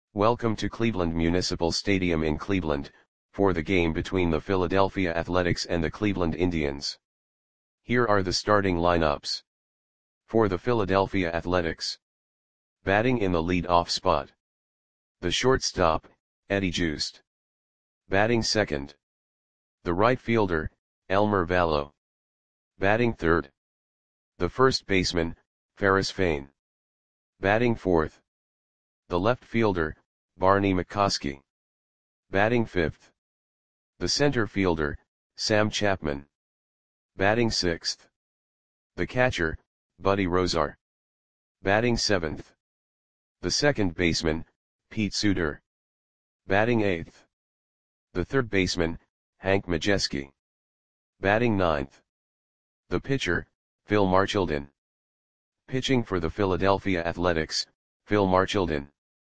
Welcome to Cleveland Municipal Stadium in Cleveland, for the game between the Philadelphia Athletics and the Cleveland Indians. Here are the starting lineups. For the Philadelphia Athletics. Batting in the lead-off spot. The shortstop, Eddie Joost. Batting second. The right fielder, Elmer Valo. Batting third. The first baseman, Ferris Fain. Batting fourth. The left fielder, Barney McCoskey. Batting fifth. The center fielder, Sam Chapman. Batting sixth. The catcher, Buddy Rozar. Batting seventh. The second baseman, Pete Suter. Batting eighth. The third baseman, Hank Majeski. Batting ninth. The pitcher, Phil Marchildon. Pitching for the Philadelphia Athletics, Phil Marchildon.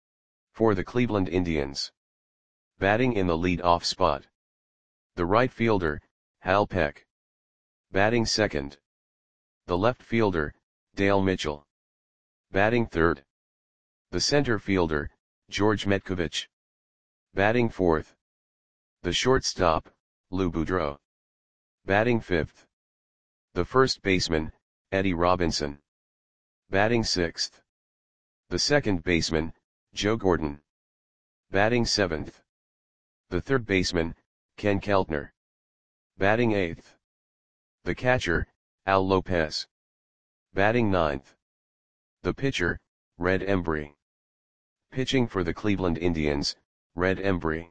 For the Cleveland Indians. Batting in the lead-off spot. The right fielder, Hal Peck. Batting second. The left fielder, Dale Mitchell. Batting third. The center fielder, George Metkovich. Batting fourth. The shortstop, Lou Boudreau. Batting fifth. The first baseman, Eddie Robinson. Batting sixth. The second baseman, Joe Gordon. Batting seventh. The third baseman, Ken Keltner. Batting eighth. The catcher, Al Lopez. Batting ninth. The pitcher, Red Embry. Pitching for the Cleveland Indians, Red Embry.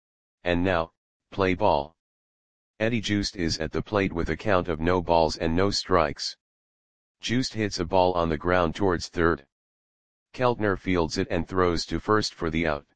And now, play ball. Eddie Joost is at the plate with a count of no balls and no strikes. Joost hits a ball on the ground towards third. Keltner fields it and throws to first for the out.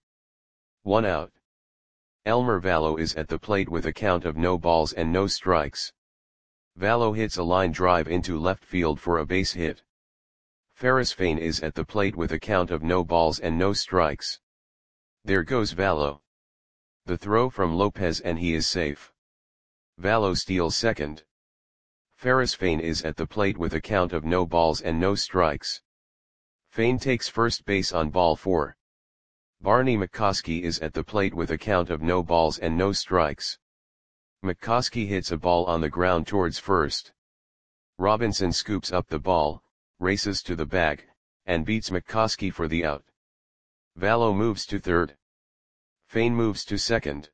1 out. Elmer Valo is at the plate with a count of no balls and no strikes. Valo hits a line drive into left field for a base hit. Ferris Fain is at the plate with a count of no balls and no strikes. There goes Valo. The throw from Lopez and he is safe. Valo steals second. Ferris Fain is at the plate with a count of no balls and no strikes. Fain takes first base on ball 4. Barney McCoskey is at the plate with a count of no balls and no strikes. McCoskey hits a ball on the ground towards first. Robinson scoops up the ball, races to the bag, and beats McCoskey for the out. Valo moves to third. Fain moves to second.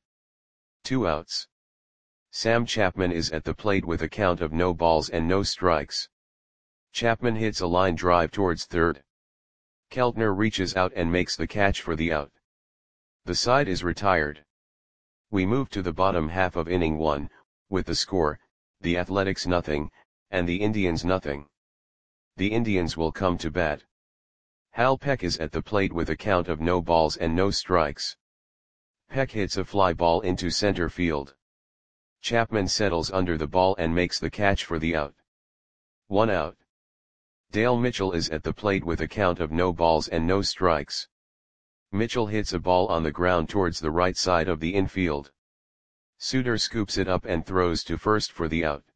2 outs. Sam Chapman is at the plate with a count of no balls and no strikes. Chapman hits a line drive towards third. Keltner reaches out and makes the catch for the out. The side is retired. We move to the bottom half of inning 1, with the score, the Athletics 0, and the Indians 0. The Indians will come to bat. Hal Peck is at the plate with a count of no balls and no strikes. Peck hits a fly ball into center field. Chapman settles under the ball and makes the catch for the out. 1 out. Dale Mitchell is at the plate with a count of no balls and no strikes. Mitchell hits a ball on the ground towards the right side of the infield. Suter scoops it up and throws to first for the out.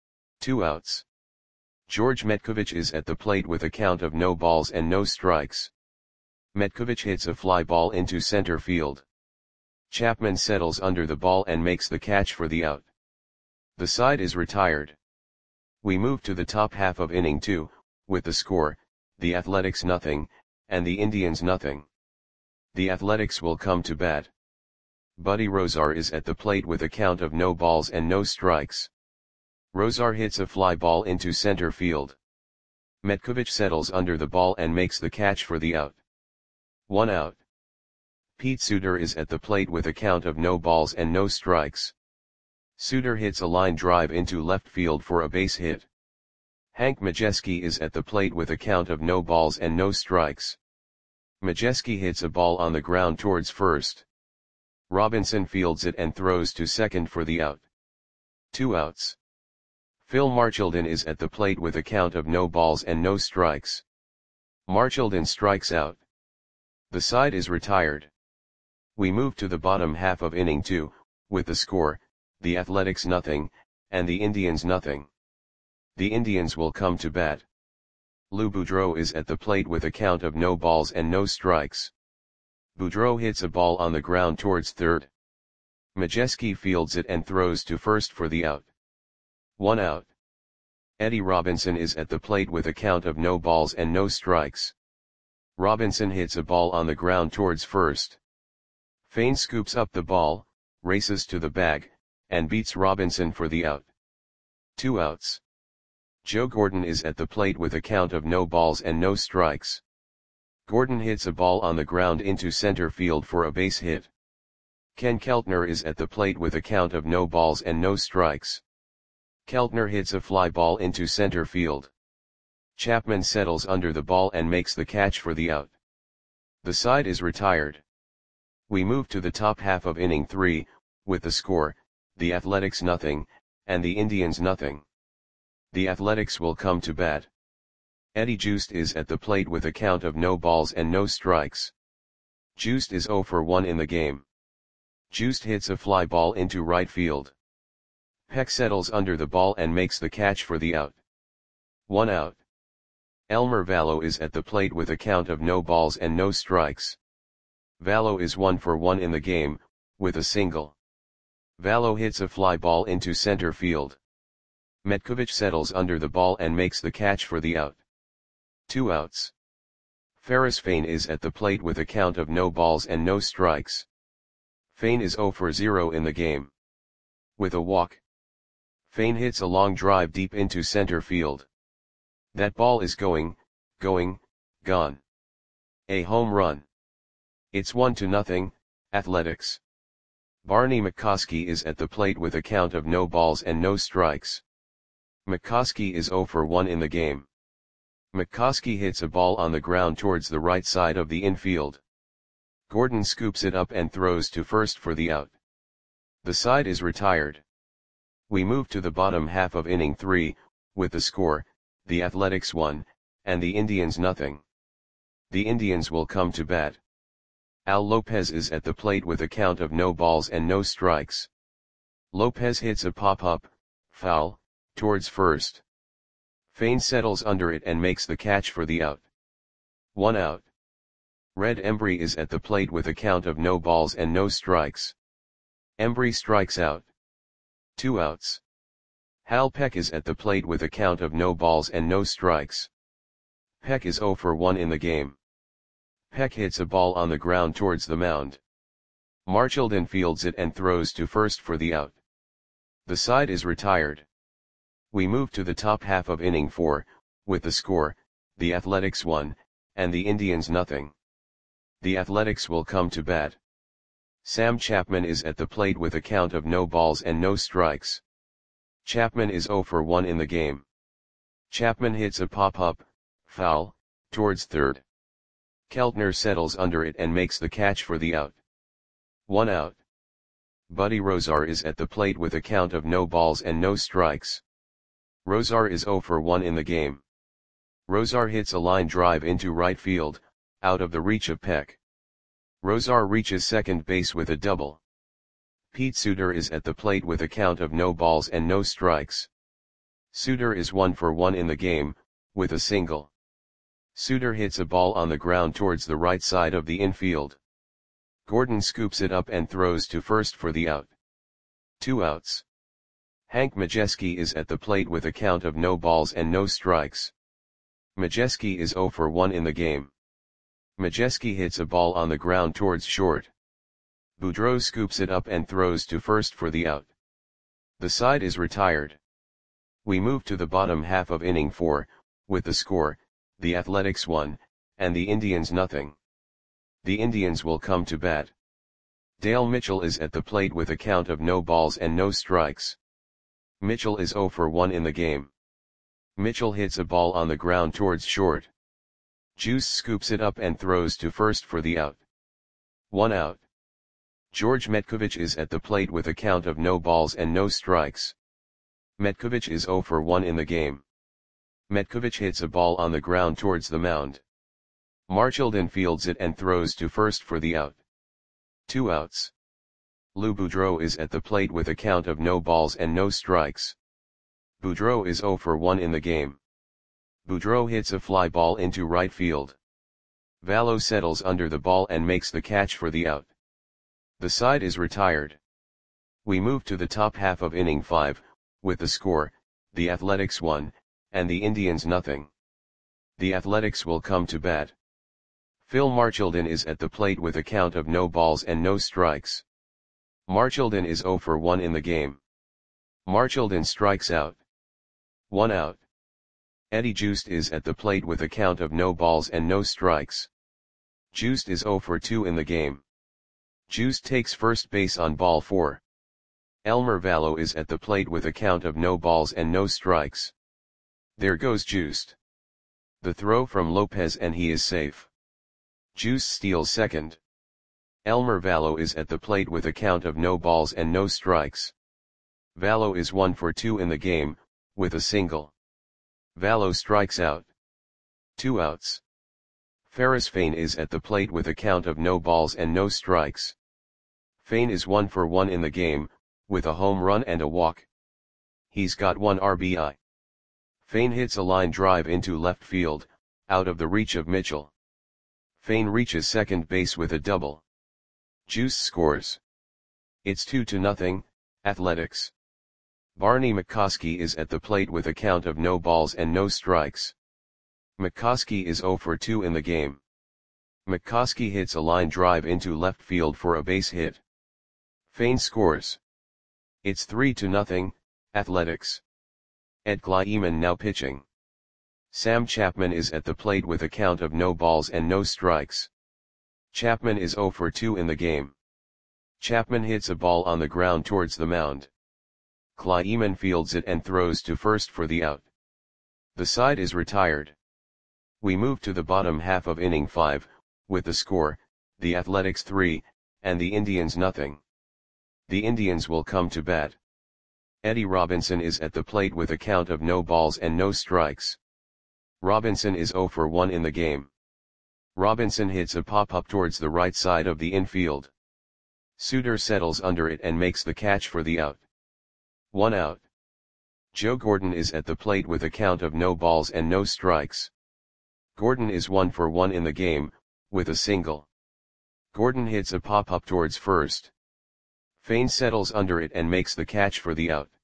2 outs. George Metkovich is at the plate with a count of no balls and no strikes. Metkovich hits a fly ball into center field. Chapman settles under the ball and makes the catch for the out. The side is retired. We move to the top half of inning 2, with the score, the Athletics 0, and the Indians 0. The Athletics will come to bat. Buddy Rozar is at the plate with a count of no balls and no strikes. Rozar hits a fly ball into center field. Metkovich settles under the ball and makes the catch for the out. 1 out. Pete Suter is at the plate with a count of no balls and no strikes. Suter hits a line drive into left field for a base hit. Hank Majeski is at the plate with a count of no balls and no strikes. Majeski hits a ball on the ground towards first. Robinson fields it and throws to second for the out. 2 outs. Phil Marchildon is at the plate with a count of no balls and no strikes. Marchildon strikes out. The side is retired. We move to the bottom half of inning 2, with the score, the Athletics 0, and the Indians 0. The Indians will come to bat. Lou Boudreau is at the plate with a count of no balls and no strikes. Boudreau hits a ball on the ground towards third. Majewski fields it and throws to first for the out. 1 out. Eddie Robinson is at the plate with a count of no balls and no strikes. Robinson hits a ball on the ground towards first. Fane scoops up the ball, races to the bag, and beats Robinson for the out. 2 outs. Joe Gordon is at the plate with a count of no balls and no strikes. Gordon hits a ball on the ground into center field for a base hit. Ken Keltner is at the plate with a count of no balls and no strikes. Keltner hits a fly ball into center field. Chapman settles under the ball and makes the catch for the out. The side is retired. We move to the top half of inning 3, with the score, the Athletics 0, and the Indians 0. The Athletics will come to bat. Eddie Joost is at the plate with a count of no balls and no strikes. Joost is 0 for 1 in the game. Joost hits a fly ball into right field. Peck settles under the ball and makes the catch for the out. 1 out. Elmer Vallo is at the plate with a count of no balls and no strikes. Vallo is 1 for 1 in the game, with a single. Vallo hits a fly ball into center field. Metkovic settles under the ball and makes the catch for the out. 2 outs. Ferris Fane is at the plate with a count of no balls and no strikes. Fane is 0 for 0 in the game. With a walk. Fane hits a long drive deep into center field. That ball is going, gone. A home run. It's 1-0, Athletics. Barney McCoskey is at the plate with a count of no balls and no strikes. McCoskey is 0 for 1 in the game. McCoskey hits a ball on the ground towards the right side of the infield. Gordon scoops it up and throws to first for the out. The side is retired. We move to the bottom half of inning 3, with the score, the Athletics 1, and the Indians 0. The Indians will come to bat. Al Lopez is at the plate with a count of no balls and no strikes. Lopez hits a pop-up, foul, towards first. Fane settles under it and makes the catch for the out. 1 out. Red Embry is at the plate with a count of no balls and no strikes. Embry strikes out. 2 outs. Hal Peck is at the plate with a count of no balls and no strikes. Peck is 0 for 1 in the game. Peck hits a ball on the ground towards the mound. Marchildon fields it and throws to first for the out. The side is retired. We move to the top half of inning 4, with the score, the Athletics 1, and the Indians 0. The Athletics will come to bat. Sam Chapman is at the plate with a count of no balls and no strikes. Chapman is 0 for 1 in the game. Chapman hits a pop-up, foul, towards third. Keltner settles under it and makes the catch for the out. 1 out. Buddy Rozar is at the plate with a count of no balls and no strikes. Rozar is 0 for 1 in the game. Rozar hits a line drive into right field, out of the reach of Peck. Rozar reaches second base with a double. Pete Suter is at the plate with a count of no balls and no strikes. Suter is 1 for 1 in the game, with a single. Suter hits a ball on the ground towards the right side of the infield. Gordon scoops it up and throws to first for the out. 2 outs. Hank Majewski is at the plate with a count of no balls and no strikes. Majewski is 0 for 1 in the game. Majewski hits a ball on the ground towards short. Boudreau scoops it up and throws to first for the out. The side is retired. We move to the bottom half of inning 4, with the score, the Athletics 1, and the Indians 0. The Indians will come to bat. Dale Mitchell is at the plate with a count of no balls and no strikes. Mitchell is 0 for 1 in the game. Mitchell hits a ball on the ground towards short. Juice scoops it up and throws to first for the out. 1 out. George Metkovic is at the plate with a count of no balls and no strikes. Metkovic is 0 for 1 in the game. Metkovic hits a ball on the ground towards the mound. Marchildon fields it and throws to first for the out. 2 outs. Lou Boudreau is at the plate with a count of no balls and no strikes. Boudreau is 0 for 1 in the game. Boudreau hits a fly ball into right field. Vallo settles under the ball and makes the catch for the out. The side is retired. We move to the top half of inning 5, with the score, the Athletics 1, and the Indians nothing. The Athletics will come to bat. Phil Marchildon is at the plate with a count of no balls and no strikes. Marchildon is 0 for 1 in the game. Marchildon strikes out. 1 out. Eddie Joost is at the plate with a count of no balls and no strikes. Joost is 0 for 2 in the game. Joost takes first base on ball 4. Elmer Vallo is at the plate with a count of no balls and no strikes. There goes Joost. The throw from Lopez and he is safe. Joost steals second. Elmer Vallo is at the plate with a count of no balls and no strikes. Vallo is 1 for 2 in the game, with a single. Vallo strikes out. 2 outs. Ferris Fain is at the plate with a count of no balls and no strikes. Fain is 1 for 1 in the game, with a home run and a walk. He's got 1 RBI. Fain hits a line drive into left field, out of the reach of Mitchell. Fain reaches second base with a double. Joost scores. It's 2-0, Athletics. Barney McCoskey is at the plate with a count of no balls and no strikes. McCoskey is 0 for 2 in the game. McCoskey hits a line drive into left field for a base hit. Fain scores. It's 3-0, Athletics. Ed Kleiman now pitching. Sam Chapman is at the plate with a count of no balls and no strikes. Chapman is 0 for 2 in the game. Chapman hits a ball on the ground towards the mound. Kleiman fields it and throws to first for the out. The side is retired. We move to the bottom half of inning 5, with the score, the Athletics 3, and the Indians nothing. The Indians will come to bat. Eddie Robinson is at the plate with a count of no balls and no strikes. Robinson is 0 for 1 in the game. Robinson hits a pop-up towards the right side of the infield. Suter settles under it and makes the catch for the out. 1 out. Joe Gordon is at the plate with a count of no balls and no strikes. Gordon is 1 for 1 in the game, with a single. Gordon hits a pop-up towards first. Fain settles under it and makes the catch for the out.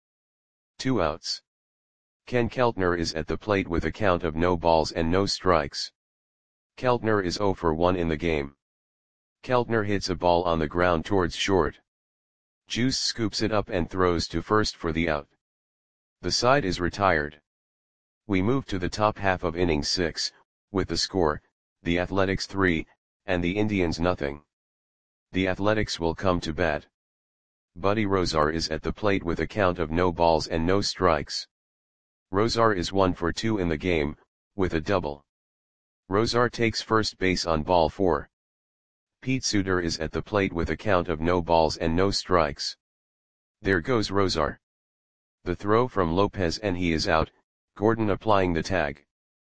2 outs. Ken Keltner is at the plate with a count of no balls and no strikes. Keltner is 0 for 1 in the game. Keltner hits a ball on the ground towards short. Juice scoops it up and throws to first for the out. The side is retired. We move to the top half of inning 6, with the score, the Athletics 3, and the Indians nothing. The Athletics will come to bat. Buddy Rozar is at the plate with a count of no balls and no strikes. Rozar is 1 for 2 in the game, with a double. Rozar takes first base on ball 4. Pete Suter is at the plate with a count of no balls and no strikes. There goes Rozar. The throw from Lopez and he is out, Gordon applying the tag.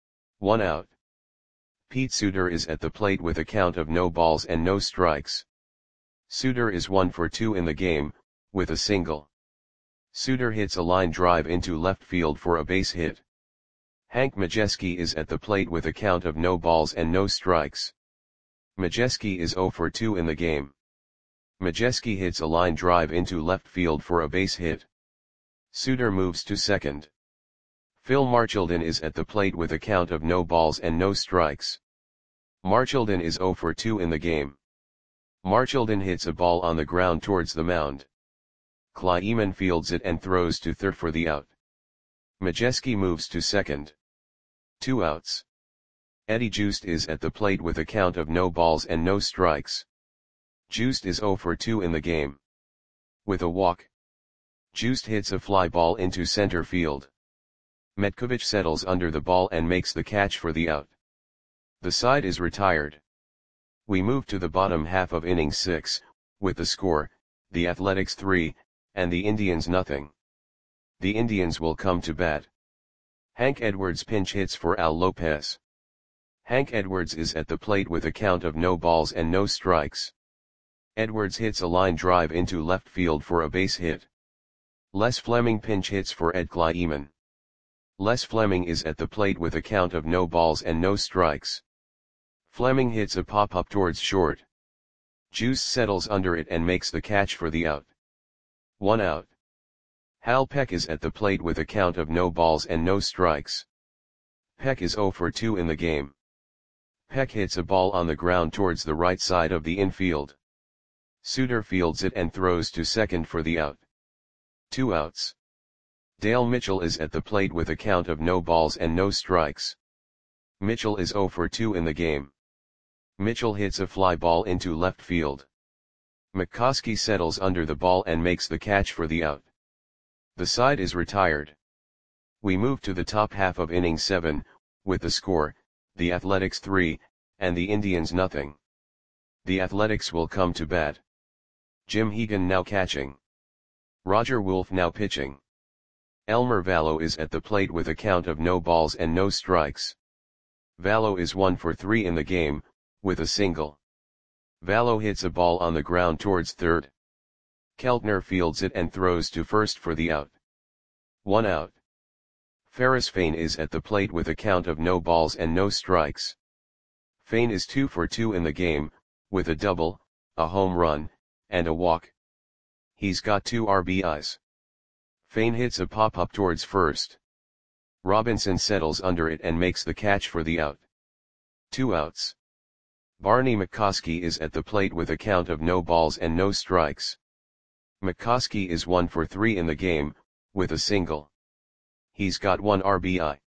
1 out. Pete Suter is at the plate with a count of no balls and no strikes. Suter is 1 for 2 in the game, with a single. Suter hits a line drive into left field for a base hit. Hank Majeski is at the plate with a count of no balls and no strikes. Majeski is 0 for 2 in the game. Majeski hits a line drive into left field for a base hit. Suter moves to second. Phil Marchildon is at the plate with a count of no balls and no strikes. Marchildon is 0 for 2 in the game. Marchildon hits a ball on the ground towards the mound. Kleiman fields it and throws to third for the out. Majeski moves to second. 2 outs. Eddie Joost is at the plate with a count of no balls and no strikes. Joost is 0 for 2 in the game. With a walk. Joost hits a fly ball into center field. Metkovich settles under the ball and makes the catch for the out. The side is retired. We move to the bottom half of inning 6, with the score, the Athletics 3, and the Indians nothing. The Indians will come to bat. Hank Edwards pinch hits for Al Lopez. Hank Edwards is at the plate with a count of no balls and no strikes. Edwards hits a line drive into left field for a base hit. Les Fleming pinch hits for Ed Kleiman. Les Fleming is at the plate with a count of no balls and no strikes. Fleming hits a pop-up towards short. Juice settles under it and makes the catch for the out. 1 out. Hal Peck is at the plate with a count of no balls and no strikes. Peck is 0 for 2 in the game. Peck hits a ball on the ground towards the right side of the infield. Suter fields it and throws to second for the out. 2 outs. Dale Mitchell is at the plate with a count of no balls and no strikes. Mitchell is 0 for 2 in the game. Mitchell hits a fly ball into left field. McCoskey settles under the ball and makes the catch for the out. The side is retired. We move to the top half of inning 7, with the score, the Athletics 3, and the Indians nothing. The Athletics will come to bat. Jim Hegan now catching. Roger Wolf now pitching. Elmer Vallo is at the plate with a count of no balls and no strikes. Vallo is 1 for 3 in the game, with a single. Vallo hits a ball on the ground towards third. Keltner fields it and throws to first for the out. 1 out. Ferris Fain is at the plate with a count of no balls and no strikes. Fain is 2 for 2 in the game, with a double, a home run, and a walk. He's got 2 RBIs. Fain hits a pop-up towards first. Robinson settles under it and makes the catch for the out. 2 outs. Barney McCoskey is at the plate with a count of no balls and no strikes. McCoskey is 1 for 3 in the game, with a single. He's got 1 RBI.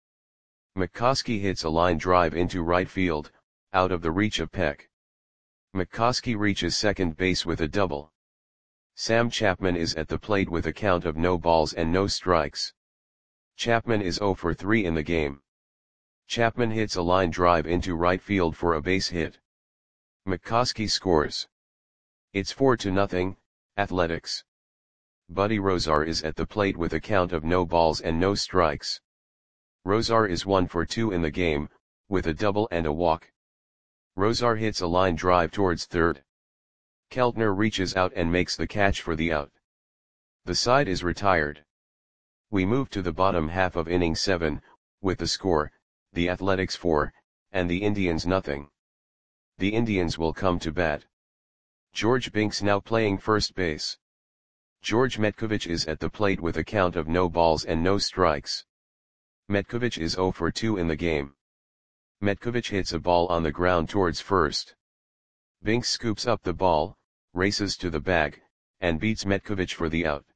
McCoskey hits a line drive into right field, out of the reach of Peck. McCoskey reaches second base with a double. Sam Chapman is at the plate with a count of no balls and no strikes. Chapman is 0 for 3 in the game. Chapman hits a line drive into right field for a base hit. McCoskey scores. It's 4-0, Athletics. Buddy Rozar is at the plate with a count of no balls and no strikes. Rozar is 1 for 2 in the game, with a double and a walk. Rozar hits a line drive towards third. Keltner reaches out and makes the catch for the out. The side is retired. We move to the bottom half of inning 7, with the score, the Athletics 4, and the Indians nothing. The Indians will come to bat. George Binks now playing first base. George Metkovich is at the plate with a count of no balls and no strikes. Metkovich is 0 for 2 in the game. Metkovich hits a ball on the ground towards first. Binks scoops up the ball, races to the bag, and beats Metkovich for the out.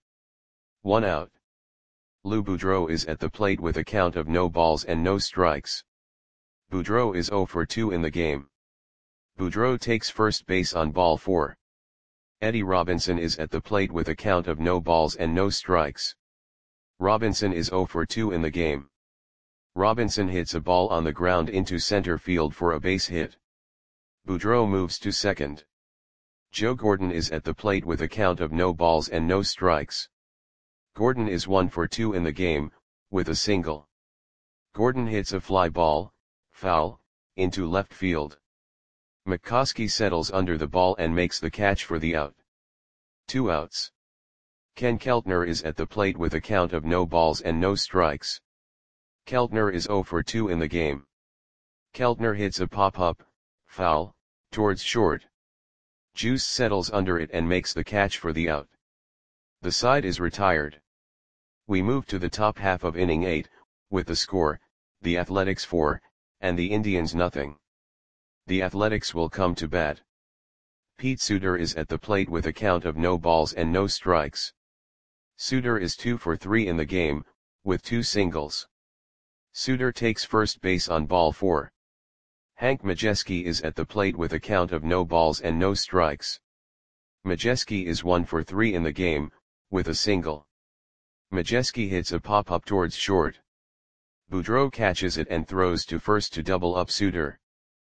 1 out. Lou Boudreau is at the plate with a count of no balls and no strikes. Boudreau is 0 for 2 in the game. Boudreau takes first base on ball 4. Eddie Robinson is at the plate with a count of no balls and no strikes. Robinson is 0 for 2 in the game. Robinson hits a ball on the ground into center field for a base hit. Boudreau moves to second. Joe Gordon is at the plate with a count of no balls and no strikes. Gordon is 1 for 2 in the game, with a single. Gordon hits a fly ball, foul, into left field. McCoskey settles under the ball and makes the catch for the out. 2 outs. Ken Keltner is at the plate with a count of no balls and no strikes. Keltner is 0 for 2 in the game. Keltner hits a pop-up, foul, towards short. Juice settles under it and makes the catch for the out. The side is retired. We move to the top half of inning 8, with the score, the Athletics 4, and the Indians nothing. The Athletics will come to bat. Pete Suter is at the plate with a count of no balls and no strikes. Suter is 2 for 3 in the game, with 2 singles. Suter takes first base on ball 4. Hank Majeski is at the plate with a count of no balls and no strikes. Majeski is 1 for 3 in the game, with a single. Majeski hits a pop-up towards short. Boudreau catches it and throws to first to double up Suter.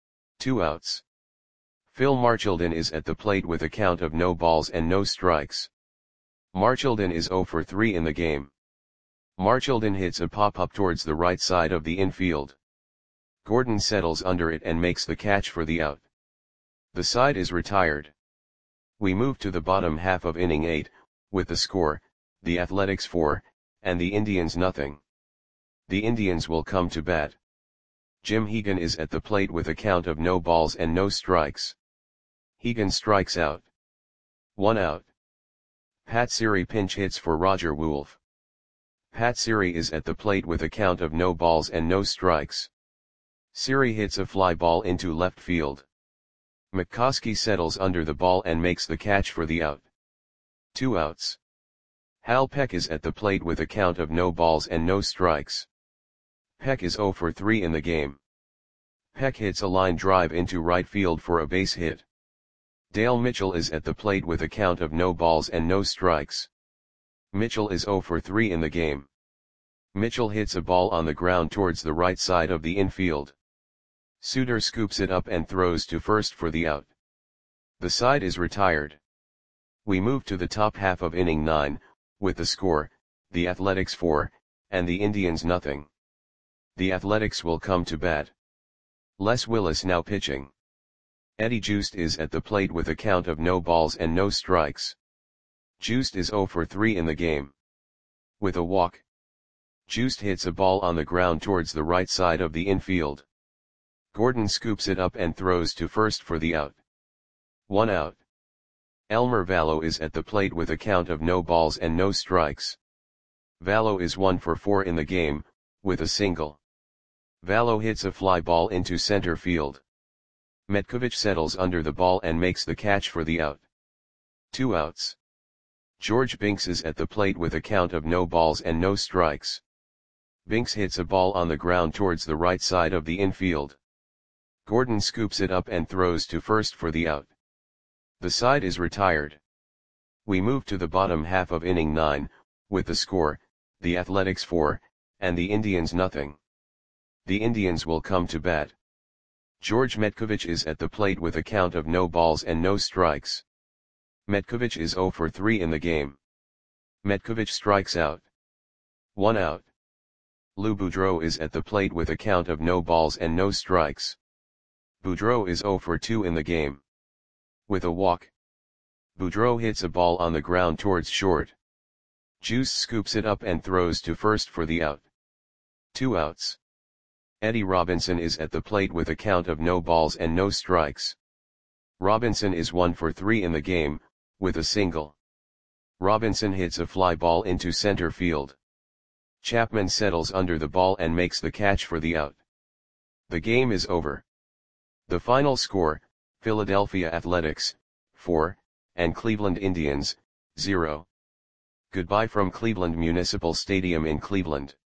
2 outs. Phil Marchildon is at the plate with a count of no balls and no strikes. Marchildon is 0 for 3 in the game. Marchildon hits a pop-up towards the right side of the infield. Gordon settles under it and makes the catch for the out. The side is retired. We move to the bottom half of inning 8, with the score, the Athletics 4, and the Indians nothing. The Indians will come to bat. Jim Hegan is at the plate with a count of no balls and no strikes. Hegan strikes out. 1 out. Pat Siri pinch hits for Roger Wolf. Pat Siri is at the plate with a count of no balls and no strikes. Siri hits a fly ball into left field. McCoskey settles under the ball and makes the catch for the out. 2 outs. Hal Peck is at the plate with a count of no balls and no strikes. Peck is 0 for 3 in the game. Peck hits a line drive into right field for a base hit. Dale Mitchell is at the plate with a count of no balls and no strikes. Mitchell is 0 for 3 in the game. Mitchell hits a ball on the ground towards the right side of the infield. Suter scoops it up and throws to first for the out. The side is retired. We move to the top half of inning 9, with the score, the Athletics 4, and the Indians nothing. The Athletics will come to bat. Les Willis now pitching. Eddie Joost is at the plate with a count of no balls and no strikes. Joost is 0 for 3 in the game. With a walk. Joost hits a ball on the ground towards the right side of the infield. Gordon scoops it up and throws to first for the out. 1 out. Elmer Vallow is at the plate with a count of no balls and no strikes. Vallow is 1 for 4 in the game, with a single. Vallow hits a fly ball into center field. Metkovich settles under the ball and makes the catch for the out. 2 outs. George Binks is at the plate with a count of no balls and no strikes. Binks hits a ball on the ground towards the right side of the infield. Gordon scoops it up and throws to first for the out. The side is retired. We move to the bottom half of inning 9, with the score, the Athletics 4, and the Indians nothing. The Indians will come to bat. George Metkovich is at the plate with a count of no balls and no strikes. Metkovich is 0 for 3 in the game. Metkovich strikes out. 1 out. Lou Boudreau is at the plate with a count of no balls and no strikes. Boudreau is 0 for 2 in the game. With a walk. Boudreau hits a ball on the ground towards short. Juice scoops it up and throws to first for the out. 2 outs. Eddie Robinson is at the plate with a count of no balls and no strikes. Robinson is 1 for 3 in the game, with a single. Robinson hits a fly ball into center field. Chapman settles under the ball and makes the catch for the out. The game is over. The final score, Philadelphia Athletics, 4, and Cleveland Indians, 0. Goodbye from Cleveland Municipal Stadium in Cleveland.